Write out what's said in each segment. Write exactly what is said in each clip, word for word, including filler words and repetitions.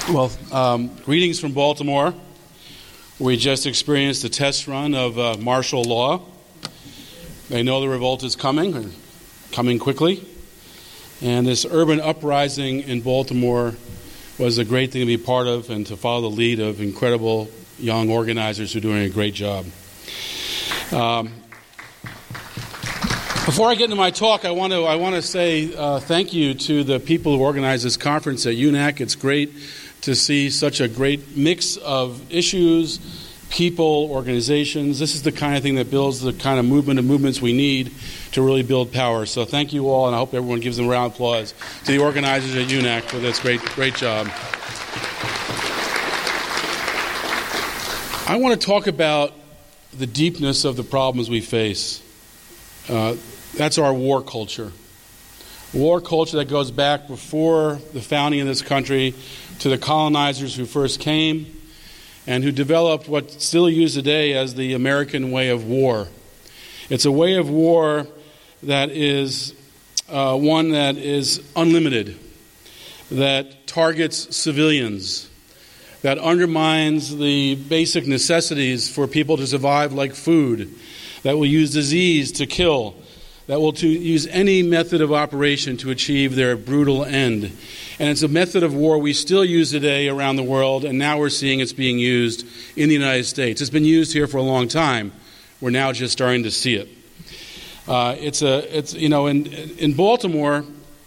Well, um, greetings from Baltimore. We just experienced the test run of uh, martial law. They know the revolt is coming, or coming quickly. And this urban uprising in Baltimore was a great thing to be part of and to follow the lead of incredible young organizers who are doing a great job. Um, before I get into my talk, I want to I want to say uh, thank you to the people who organized this conference at U N A C. It's great to see such a great mix of issues, people, organizations. This is the kind of thing that builds the kind of movement and movements we need to really build power. So thank you all, and I hope everyone gives them a round of applause to the organizers at U N A C for this great, great job. I want to talk about the deepness of the problems we face. Uh, that's our war culture. War culture that goes back before the founding of this country to the colonizers who first came and who developed what's still used today as the American way of war. It's a way of war that is uh, one that is unlimited, that targets civilians, that undermines the basic necessities for people to survive, like food, that will use disease to kill, that will to use any method of operation to achieve their brutal end. And it's a method of war we still use today around the world, and now we're seeing it's being used in the United States. It's been used here for a long time. We're now just starting to see it. Uh, it's a, it's you know, in in Baltimore,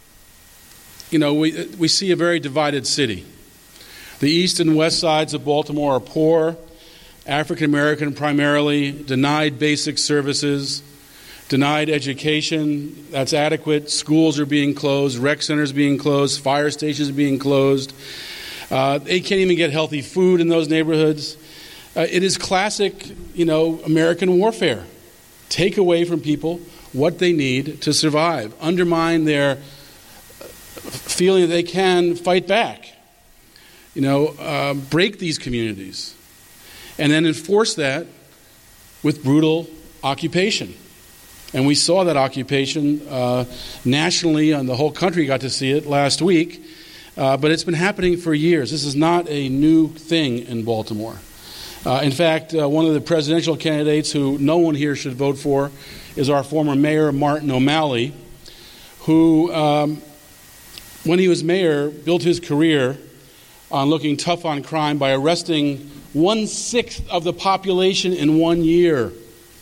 you know, we we see a very divided city. The east and west sides of Baltimore are poor, African American primarily, denied basic services, denied education that's adequate. Schools are being closed, rec centers being closed, fire stations are being closed. Uh, they can't even get healthy food in those neighborhoods. Uh, it is classic, you know, American warfare. Take away from people what they need to survive. Undermine their feeling that they can fight back. You know, uh, break these communities. And then enforce that with brutal occupation. And we saw that occupation uh, nationally, and the whole country got to see it last week. Uh, but it's been happening for years. This is not a new thing in Baltimore. Uh, in fact, uh, one of the presidential candidates who no one here should vote for is our former mayor, Martin O'Malley, who, um, when he was mayor, built his career on looking tough on crime by arresting one-sixth of the population in one year.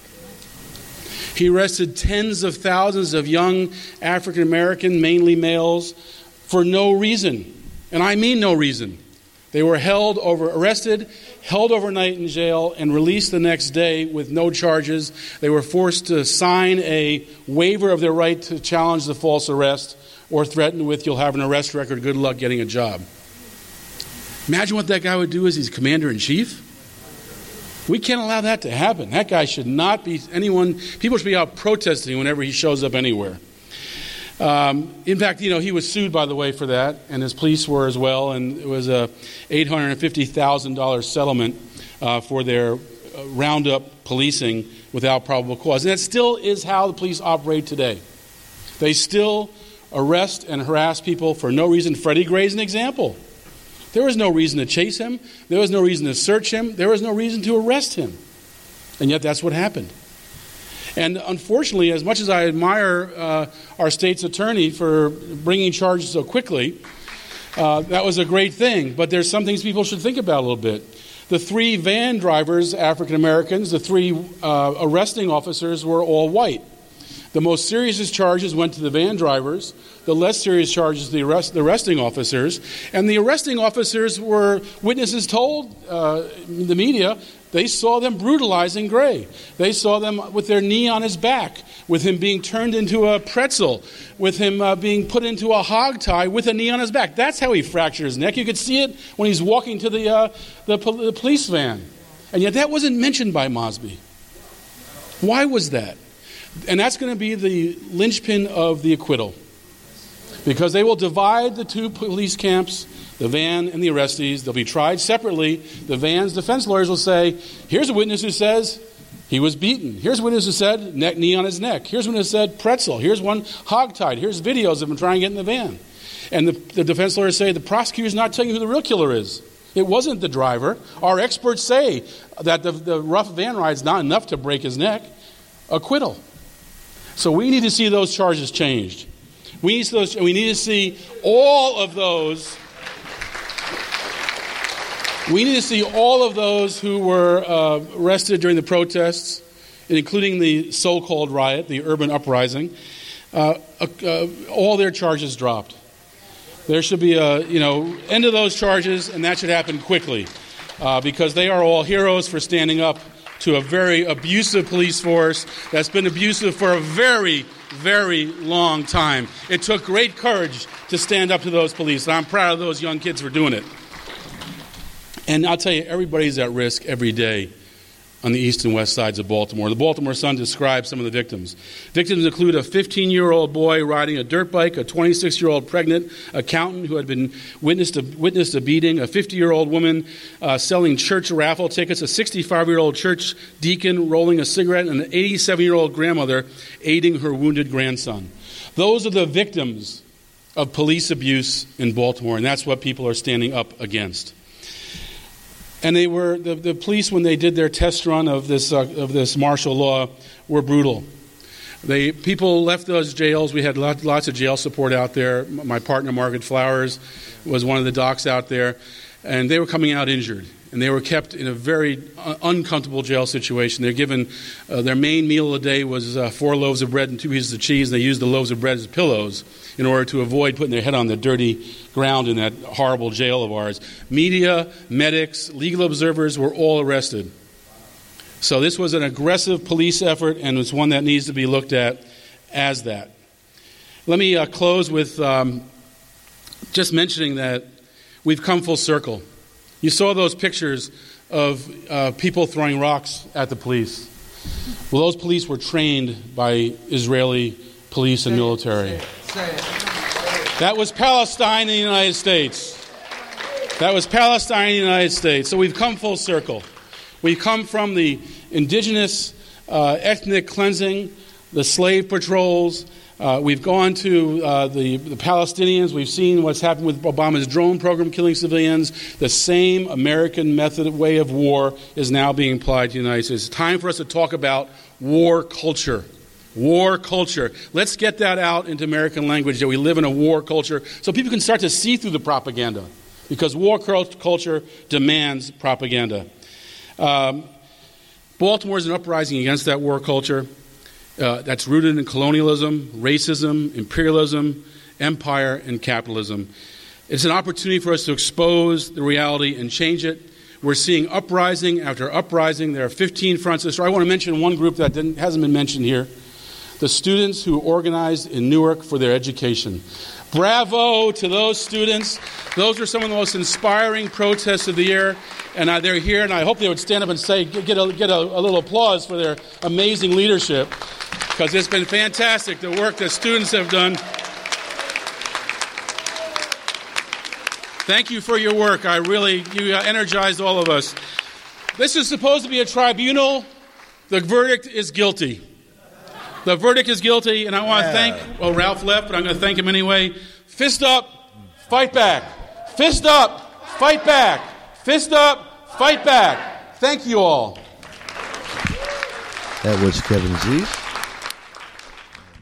He arrested tens of thousands of young African American, mainly males, for no reason. And I mean no reason. They were held over, arrested, held overnight in jail, and released the next day with no charges. They were forced to sign a waiver of their right to challenge the false arrest or threaten with, you'll have an arrest record, good luck getting a job. Imagine what that guy would do as he's commander-in-chief. We can't allow that to happen. That guy should not be anyone. People should be out protesting whenever he shows up anywhere. Um, in fact, you know, he was sued, by the way, for that, and his police were as well, and it was a eight hundred fifty thousand dollars settlement uh, for their uh, roundup policing without probable cause. And that still is how the police operate today. They still arrest and harass people for no reason. Freddie Gray is an example. There was no reason to chase him. There was no reason to search him. There was no reason to arrest him. And yet that's what happened. And unfortunately, as much as I admire uh, our state's attorney for bringing charges so quickly, uh, that was a great thing. But there's some things people should think about a little bit. The three van drivers, African Americans, the three uh, arresting officers were all white. The most serious charges went to the van drivers. The less serious charges to the, arrest, the arresting officers. And the arresting officers were, witnesses told uh, the media, they saw them brutalizing Gray. They saw them with their knee on his back, with him being turned into a pretzel, with him uh, being put into a hog tie with a knee on his back. That's how he fractured his neck. You could see it when he's walking to the, uh, the, pol- the police van. And yet that wasn't mentioned by Mosby. Why was that? And that's going to be the linchpin of the acquittal. Because they will divide the two police camps, the van and the arrestees. They'll be tried separately. The van's defense lawyers will say, here's a witness who says He was beaten. Here's witness who said, neck, knee on his neck. Here's witness who said, pretzel. Here's one hogtied. Here's videos of him trying to get in the van. And the, the defense lawyers say, the prosecutor's not telling you who the real killer is. It wasn't the driver. Our experts say that the, the rough van ride's not enough to break his neck. Acquittal. So we need to see those charges changed. We need to, those, we need to see all of those. We need to see all of those who were uh, arrested during the protests, including the so-called riot, the urban uprising. Uh, uh, all their charges dropped. There should be a, you know, end of those charges, and that should happen quickly, uh, because they are all heroes for standing up to a very abusive police force that's been abusive for a very, very long time. It took great courage to stand up to those police, and I'm proud of those young kids for doing it. And I'll tell you, everybody's at risk every day on the east and west sides of Baltimore. The Baltimore Sun describes some of the victims. Victims include a fifteen-year-old boy riding a dirt bike, a twenty-six-year-old pregnant accountant who had been witnessed a, witnessed a beating, a fifty-year-old woman uh, selling church raffle tickets, a sixty-five-year-old church deacon rolling a cigarette, and an eighty-seven-year-old grandmother aiding her wounded grandson. Those are the victims of police abuse in Baltimore, and that's what people are standing up against. And they were the, the police, when they did their test run of this uh, of this martial law, were brutal. They people left those jails. We had lot, lots of jail support out there. My partner Margaret Flowers was one of the docs out there, and they were coming out injured. And they were kept in a very uh, uncomfortable jail situation. They're given uh, their main meal of the day was uh, four loaves of bread and two pieces of cheese. And they used the loaves of bread as pillows in order to avoid putting their head on the dirty ground in that horrible jail of ours. Media, medics, legal observers were all arrested. So this was an aggressive police effort, and it's one that needs to be looked at as that. Let me uh, close with um, just mentioning that we've come full circle. You saw those pictures of uh, people throwing rocks at the police. Well, those police were trained by Israeli police and military. That was Palestine in the United States. That was Palestine in the United States. So we've come full circle. We've come from the indigenous uh, ethnic cleansing, the slave patrols. Uh, we've gone to uh, the, the Palestinians. We've seen what's happened with Obama's drone program killing civilians. The same American method way of war is now being applied to the United States. It's time for us to talk about war culture. War culture. Let's get that out into American language, that we live in a war culture, so people can start to see through the propaganda, because war culture demands propaganda. Um, Baltimore is an uprising against that war culture. Uh, that's rooted in colonialism, racism, imperialism, empire, and capitalism. It's an opportunity for us to expose the reality and change it. We're seeing uprising after uprising. There are fifteen fronts of the story. I want to mention one group that didn't, hasn't been mentioned here. The students who organized in Newark for their education. Bravo to those students. Those are some of the most inspiring protests of the year. And uh, they're here, and I hope they would stand up and say, get a, get a, a little applause for their amazing leadership, because it's been fantastic, the work that students have done. Thank you for your work. I really, you energized all of us. This is supposed to be a tribunal. The verdict is guilty. The verdict is guilty, and I want to thank, well, Ralph left, but I'm going to thank him anyway. Fist up, fight back. Fist up, fight back. Fist up, fight back. Thank you all. That was Kevin Zeese.